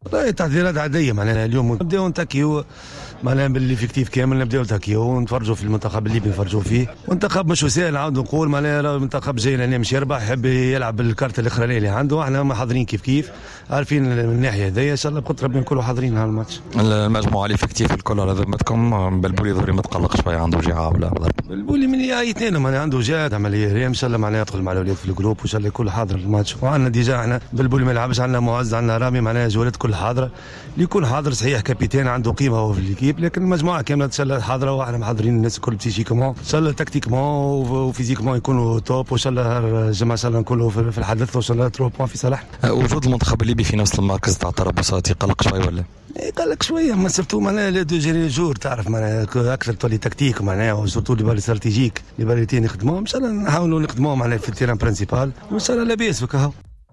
Q: والله تحضيرات عاديه معناها اليوم نبداو نتاكيو معناها بالليفيكتيف كامل نبداو نتاكيو ونتفرجوا في المنتخب الليبي نتفرجوا فيه. منتخب مش سهل نعاود نقول معناها المنتخب جاي لهنا مش يربح يحب يلعب بالكارت الاخرانيه اللي عنده. احنا ما حاضرين كيف كيف عارفين من الناحيه هذيا ان شاء الله بقدر ربي نكونوا حاضرين على الماتش.
R: المجموعه الافكتيف الكل على ذمتكم بلبولي ظهري متقلق شويه عنده جيعه ولا
Q: بلبولي من اثنين معناها عنده جهاد عمليه ان شاء الله معناها يدخل مع الاولاد في الجروب وان شاء الله يكون حاضر الماتش. وعندنا ديجا احنا بلبولي ما يلعبش عندنا معز عندنا رامي معناها جولات كل حاضره اللي يكون حاضر صحيح كابيتان عنده قيمه هو في الكيب لكن المجموعه كامله ان شاء الله حاضره واحنا محضرين الناس الكل بسيكيكمون ان شاء الله تكتيكمون وفيزيكمون يكونوا توب وان شاء الله الجماعه ان شاء الله نكونوا في الحدث وان شاء الله ثلاثة بوان في صالحنا.
R: وجود المنتخب الليبي في نفس المركز تاع التربصات يقلق شوي ولا؟
Q: يقلق شويه ما سيرتو معناها لي دو جيري جور تعرف معناها اكثر تولي تكتيك معناها وسورتو لي بالي استراتيجيك لي باليتين يخدموهم ان شاء الله نحاولوا نخدموهم معناها في التيران برينسيبال وان شاء الله لاباس وكهو.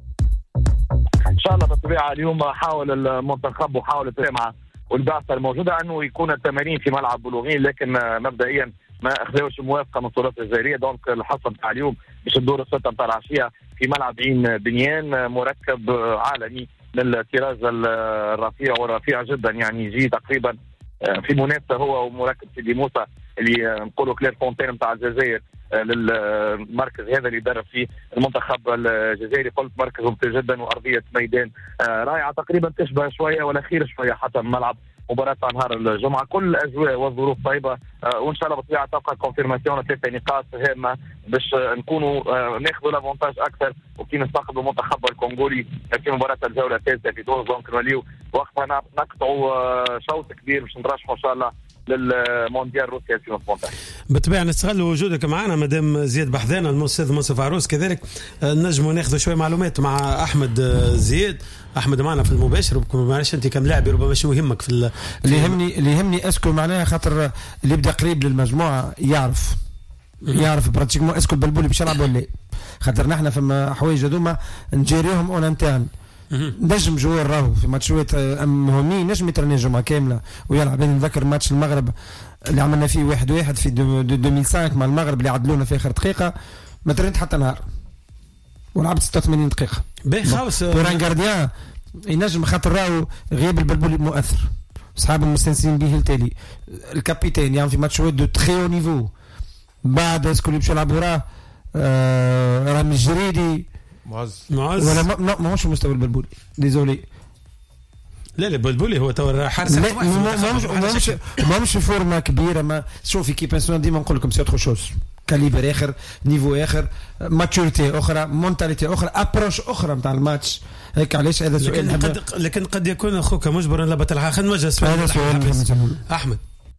P: ان شاء الله بالطبيعه اليوم حاول المنتخب وحاول الجامعه والبعثه الموجوده انه يكون التمارين في ملعب بلوغين لكن مبدئيا ما اخذوش موافقه من السلطات الجزائريه. دونك الحصه نتاع اليوم باش الدور السته نتاع العشيه في ملعب عين بنيان مركب عالمي من الطراز الرفيع ورفيع جدا يعني يجي تقريبا في منافسه هو ومركب سيدي موسى اللي نقولوا كلير فونتين نتاع الجزائر للمركز هذا اللي يدرب فيه المنتخب الجزائري. قلت مركز ممتاز جدا وارضيه ميدان رائعه تقريبا تشبه شويه ولا خير شويه حتى الملعب مباراة نهار الجمعة. كل الأجواء والظروف طيبة وإن شاء الله بالطبيعة تبقى كونفيرماسيون ثلاثة نقاط هامة باش نكونوا ناخذوا لافونتاج أكثر وكي نستقبلوا المنتخب الكونغولي في مباراة الجولة الثالثة في تونس. دونك نوليو وقتها نقطعوا شوط كبير باش نرشحوا إن شاء الله للمونديال روسيا ألفين وثمانية عشر.
B: بالطبيعة نستغل وجودك معنا مدام زياد بحذانا الأستاذ منصف عروس كذلك نجموا ناخذ شوية معلومات مع أحمد زياد. أحمد معنا في المباشر وبكم معلش أنت كم لاعب ربما شو يهمك في
J: اللي يهمني اللي يهمني اسكو معناها خاطر اللي يبدا قريب للمجموعة يعرف يعرف براتيكمون اسكو البلبولي باش يلعب ولا لا خاطر نحن فما حوايج هذوما نجيريهم اون انترن. نجم جوار راهو في ماتشات مهمين نجم يترني جمعة كاملة ويلعب. أنا نذكر ماتش المغرب اللي عملنا فيه واحد واحد في ألفين وخمسة مع المغرب اللي عدلونا في آخر دقيقة ما ترنت حتى نهار ولعبت ستة وثمانين دقيقة.
B: باهي خالص
J: بوران جارديان ينجم خاطر راهو غياب البلبولي مؤثر. أصحاب المستنسين به التالي الكابيتان يعني في ماتش ودو تخي نيفو بعد اسكو اللي باش يلعبوا راه آه رامي الجريدي
B: معز معز
J: ولا ما ماهوش مستوى البلبولي ديزولي.
B: لا لا البلبولي هو تو حارس
J: ما مش ما مش فورمه كبيره. ما شوفي كي بيرسون ديما نقول لكم سي اوتر شوز كاليبر اخر نيفو اخر ماتوريتي اخرى مونتاليتي اخرى ابروش اخرى نتاع الماتش. هيك علاش هذا سؤال
B: لكن قد لكن قد يكون اخوك مجبر لبة الحق. خلينا نوجه سؤال
J: هذا سؤال
B: احمد.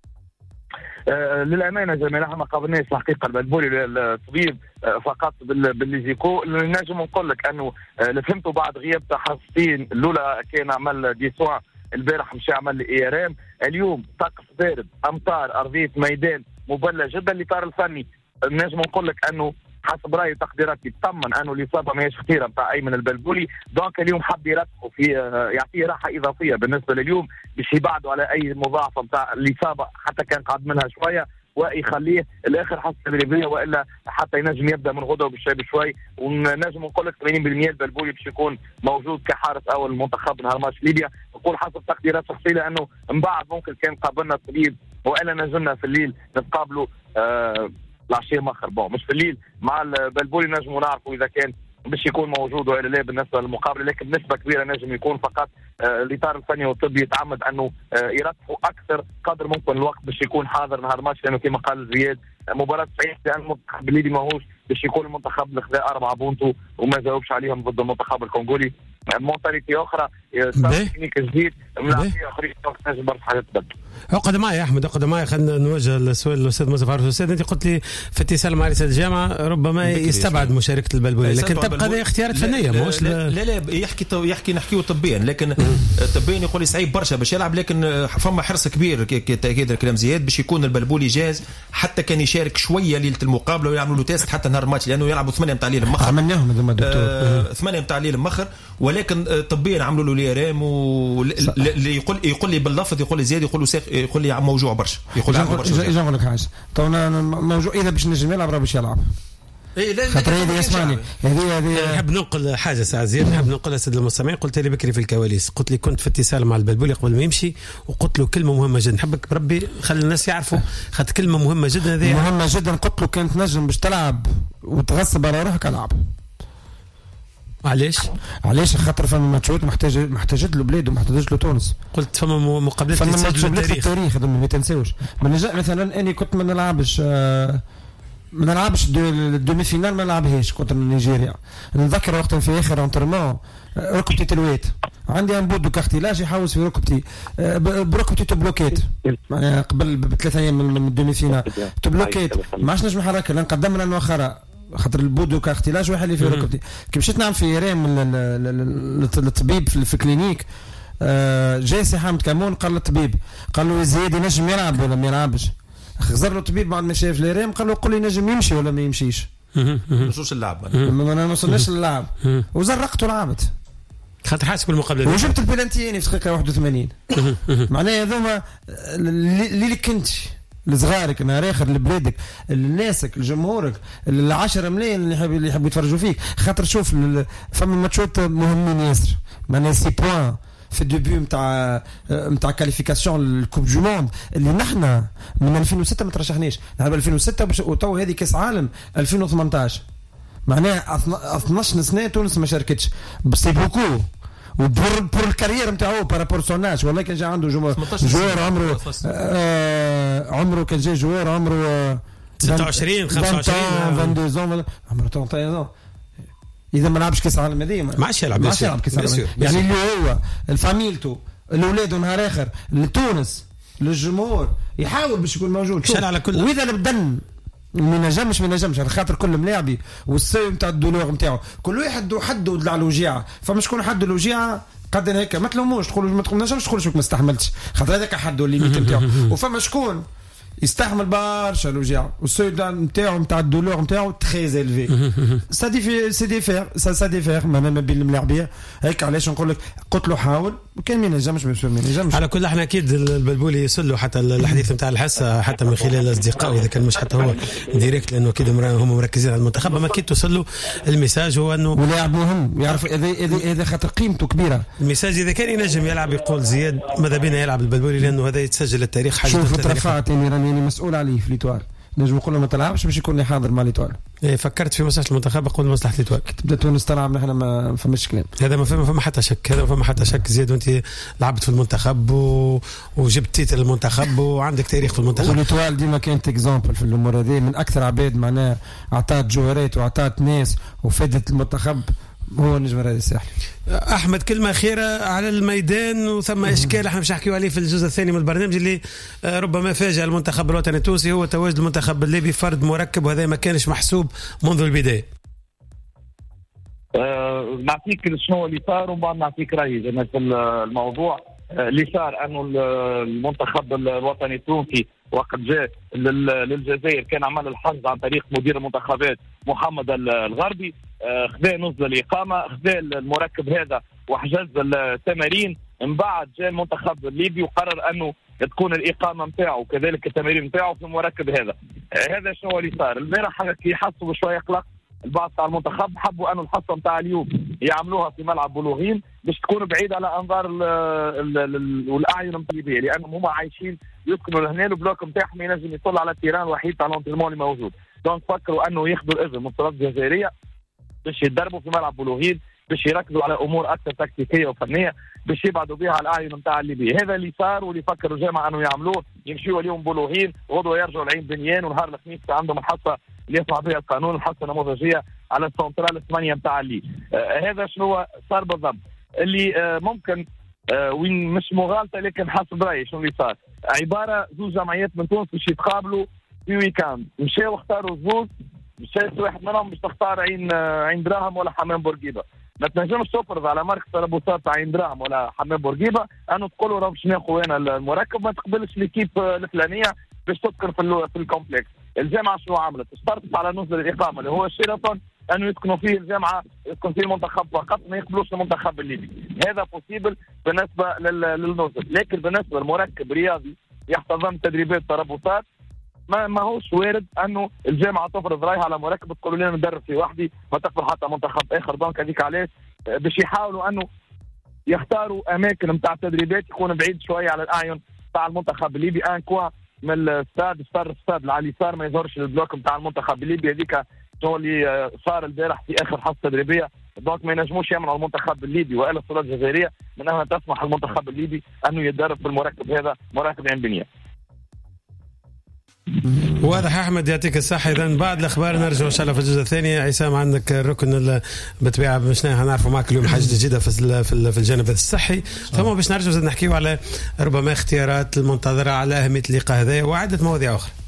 P: آه للامانه جميل احنا ما قابلناش الحقيقه البلبولي الطبيب آه فقط بالليزيكو. نجم نقول لك انه آه فهمته بعد غياب تاع حصتين الاولى كان عمل دي سوا البارح مشى عمل اي ار ام. اليوم طقس بارد امطار ارضيه ميدان مبلله جدا. الاطار الفني نجم نقول لك انه حسب رايي تقديراتي تطمن انه الاصابه ماهيش خطيره نتاع ايمن البلبولي. دونك اليوم حب يرتقوا في يعطيه راحه اضافيه بالنسبه لليوم باش يبعدوا على اي مضاعفه نتاع الاصابه حتى كان قعد منها شويه ويخليه الاخر حصه تدريبيه والا حتى ينجم يبدا من غدوه بشوي بشوي. ونجم نقول لك ثمانين بالمئة البلبولي باش يكون موجود كحارس اول المنتخب نهار ماتش ليبيا. نقول حسب تقديرات شخصيه لانه من بعد ممكن كان قابلنا الطبيب والا نجمنا في الليل نتقابلوا آه العشيه مخر بون مش في الليل مع البلبولي نجموا نعرفوا اذا كان باش يكون موجود ولا لا بالنسبه للمقابله. لكن بنسبه كبيره نجم يكون فقط آه الاطار الفني والطبي يتعمد انه آه يرتقوا اكثر قدر ممكن الوقت باش يكون حاضر نهار ماتش لانه كما قال زياد مباراه صحيح لان المنتخب الليبي ماهوش باش يكون المنتخب اللي خذا اربعه بونتو وما جاوبش عليهم ضد المنتخب الكونغولي. مونتاليتي اخرى تكنيك جديد ملاعبيه اخرين تنجم برشا حاجات تبدل.
B: اقعد معي يا احمد اقعد معي. خلينا نوجه السؤال للاستاذ مصطفى عروس. استاذ انت قلت لي في اتصال مع رئيس الجامعه ربما يستبعد مشاركه البلبولي لكن تبقى هذه اختيارات فنيه ماهوش
E: لا, لا لا يحكي يحكي نحكيه طبيا لكن طبيا يقول لي صعيب برشا باش يلعب لكن فما حرص كبير كتاكيد الكلام زياد باش يكون البلبولي جاهز حتى كان يشارك شويه ليله المقابله ويعملوا له تيست حتى نهار الماتش لانه يلعبوا ثمانيه نتاع ليله مخر
J: عملناهم هذوما الدكتور
E: آه ثمانيه نتاع ليله مخر ولكن طبيا عملوا له لي رام واللي يقول يقول لي باللفظ يقول لي زياد يقول له يقول لي موجوع برشا يقول لي برشا.
J: اجا نقول لك حاجه تو موجوع اذا باش نجم يلعب راه باش يلعب خاطر هذه اسمعني هذه هذه
B: نحب ننقل حاجه ساعه زياد نحب ننقلها سيد المستمعين. قلت لي بكري في الكواليس قلت لي كنت في اتصال مع البلبولي قبل ما يمشي وقلت له كلمه مهمه جدا نحبك بربي خلي الناس يعرفوا خاطر كلمه مهمه جدا هذه
J: مهمه جدا. قلت له كانت نجم باش تلعب وتغصب على روحك العب.
B: علاش؟
J: علاش خاطر فما ماتشات محتاج محتاجت له بلاد ومحتاجت له تونس.
B: قلت فما مقابلات
J: فما مقابلات في التاريخ هذا ما تنساوش. مثلا اني كنت ما نلعبش ما نلعبش الدومي فينال ما نلعبهاش كنت نيجيريا. نذكر وقت في اخر انترمون ركبتي تلويت عندي ان بودو كارتيلاج يحوس في ركبتي بركبتي تبلوكيت معناها قبل بثلاث ايام من الدومي فينال تبلوكيت ما عادش نجم نحرك لا نقدم لا نوخر خاطر البودو كارتيلاج واحد اللي في ركبتي. كي مشيت نعمل في ريم للطبيب في الكلينيك جاي سي حامد كمون قال للطبيب قال له زياد ينجم يلعب ولا ما يلعبش. خزر له الطبيب بعد ما شاف لي ريم قال له قول لي نجم يمشي ولا ما يمشيش.
E: ما نوصلش اللعب
J: ما نوصلناش للعب وزرقت ولعبت
B: خاطر حاسب المقابله
J: وجبت البلانتيين في دقيقه واحد وثمانين. معناها هذوما اللي كنت لصغارك نهار اخر لبلادك لناسك لجمهورك العشرة ملايين اللي يحبوا اللي يحبوا يتفرجوا فيك. خاطر شوف فما ماتشات مهمين ياسر معناها سي بوان في الديبي نتاع نتاع كاليفيكاسيون الكوب دو موند اللي نحنا من ألفين وستة ما ترشحناش نحن ألفين وستة وتو هذه كاس عالم ألفين وثمانية عشر معناها اثناش سنه تونس ما شاركتش سي بوكو وبور بور الكارير نتاعو بارا بورسوناج والله كان جا عنده جوار عمره آه عمره كان جا جوار عمره
B: ستة وعشرين خمسة وعشرين
J: اثنين وعشرين عمره ثلاثة عشر اذا ما لعبش كاس العالم هذه
B: ما عادش يلعب
J: ما عادش يلعب كاس العالم يعني اللي هو الفاميلتو الاولاد نهار اخر لتونس للجمهور يحاول باش يكون موجود
B: على كل
J: واذا البدن ما نجمش ما نجمش على خاطر كل ملاعبي والسي نتاع الدولور نتاعو كل واحد وحده ودلع الوجيعه فما شكون حد الوجيعه قدر هيك ما تلوموش تقولوا ما تنجمش تقولوا شوك ما استحملتش خاطر هذاك حده الليميت نتاعو وفما شكون يستحمل برشا الوجيعه والسيد نتاعو نتاع الدولور نتاعو تري زيلفي سا دي سي دي فير سا سا دي فير ما بين الملاعبيه هيك علاش نقول لك قلت له حاول وكان ما ينجمش ما ينجمش.
B: على كل احنا اكيد البلبولي يسلوا حتى الحديث نتاع الحصه حتى من خلال الاصدقاء اذا كان مش حتى هو ديريكت لانه اكيد هم مركزين على المنتخب ما اكيد توصلوا الميساج هو انه
J: ولاعب مهم يعرف اذا اذا خاطر قيمته كبيره.
B: الميساج اذا كان ينجم يلعب يقول زياد ماذا بينا يلعب البلبولي لانه هذا يتسجل التاريخ حاجه
J: شوف ترفعت راني مسؤول عليه في ليتوال نجم نقول له ما تلعبش باش يكون حاضر مع ليتوال.
B: إيه فكرت في مصلحه المنتخب اقول مصلحه ليتوال
J: تبدا تونس تلعب نحن ما فماش كلام
B: هذا ما فما فما حتى شك هذا ما فما حتى شك زياد وانت لعبت في المنتخب و... وجبت تيتر المنتخب وعندك تاريخ في المنتخب
J: وليتوال ديما كانت اكزامبل في الامور هذه من اكثر عباد معناه اعطات جوهرات واعطات ناس وفادت المنتخب هو النجم الرياضي الساحلي.
B: احمد كلمه اخيره على الميدان وثم اشكال احنا مش نحكيو عليه في الجزء الثاني من البرنامج اللي ربما فاجأ المنتخب الوطني التونسي هو تواجد المنتخب الليبي فرد مركب وهذا ما كانش محسوب منذ البدايه.
P: أه نعطيك شنو اللي صار وبعد نعطيك رايي انا في الموضوع. اللي صار انه المنتخب الوطني التونسي وقت جاء للجزائر كان عمل الحجز عن طريق مدير المنتخبات محمد الغربي خذا نزل الاقامه خذا المركب هذا وحجز التمارين من بعد جاء المنتخب الليبي وقرر انه تكون الاقامه نتاعو وكذلك التمارين نتاعو في المركب هذا. هذا شنو اللي صار البارح كي حسوا بشويه قلق البعض تاع المنتخب حبوا انه الحصه نتاع اليوم يعملوها في ملعب بلوغين باش تكون بعيده على انظار والاعين الطبيعيه لانهم هما عايشين يسكنوا لهنا البلوك نتاعهم ينجم يطل على التيران الوحيد تاع الانترمون اللي موجود. دونك فكروا انه ياخذوا الاذن من السلطات الجزائريه باش يتدربوا في ملعب بلوغين باش يركزوا على امور اكثر تكتيكيه وفنيه باش يبعدوا بها على الاعين نتاع الليبيه. هذا اللي صار واللي فكروا الجامعه انه يعملوه يمشيوا اليوم بلوغين غدوه يرجعوا لعين بنيان ونهار الخميس عندهم الحصه اللي يسمع بها القانون الحصه النموذجيه على السنترال الثمانيه نتاع اللي آه هذا شنو صار بالضبط اللي آه ممكن آه وين مش مغالطه لكن حسب رايي شنو اللي صار عباره زوج جمعيات من تونس باش يتقابلوا في ويكاند مشاو اختاروا زوج مشات واحد منهم باش تختار عين آه عين دراهم ولا حمام بورقيبه. ما تنجمش تفرض على ماركة ترابوسات تاع عين دراهم ولا حمام بورقيبه انه تقولوا راه باش ناخذ انا المركب ما تقبلش ليكيب الفلانيه باش تسكن في في الكومبلكس. الجامعه شنو عملت؟ اشترطت على نزل الاقامه اللي هو الشيراتون انه يسكنوا فيه الجامعه يسكن فيه المنتخب فقط ما يقبلوش المنتخب الليبي. هذا بوسيبل بالنسبه للنزل لكن بالنسبه للمركب رياضي يحتضن تدريبات ترابطات ما ماهوش وارد انه الجامعه تفرض رايها على مراكب تقول لنا ندرب في وحدي ما تقبل حتى منتخب اخر. دونك هذيك علاش باش يحاولوا انه يختاروا اماكن نتاع التدريبات يكون بعيد شويه على الاعين تاع المنتخب الليبي. ان كوا من الاستاد صار الاستاد على اليسار ما يظهرش البلوك نتاع المنتخب الليبي. هذيك شو اللي صار البارح في اخر حصه تدريبيه. دونك ما ينجموش يمنعوا المنتخب الليبي والا السلطات الجزائريه من انها تسمح المنتخب الليبي انه يتدرب في المركب هذا مركب عين بنيه.
B: واضح احمد يعطيك الصحه. اذا بعد الاخبار نرجع ان شاء الله في الجزء الثاني. عصام عندك الركن بالطبيعه باش نعرفوا معك اليوم حاجه جديده في في الجانب الصحي. ثم باش نرجع نحكيوا على ربما اختيارات المنتظره على اهميه اللقاء هذا وعده مواضيع اخرى.